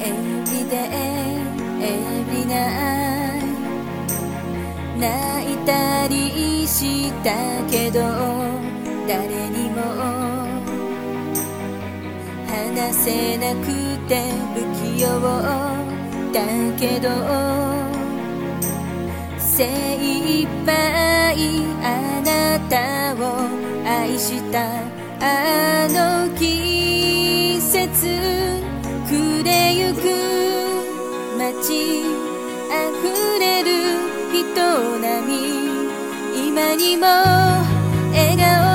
Every day, every night 泣いたりしたけど誰にも話せなくて不器用だけど精一杯あなたを愛したあの季節暮れゆく街溢れる人並み今にも笑顔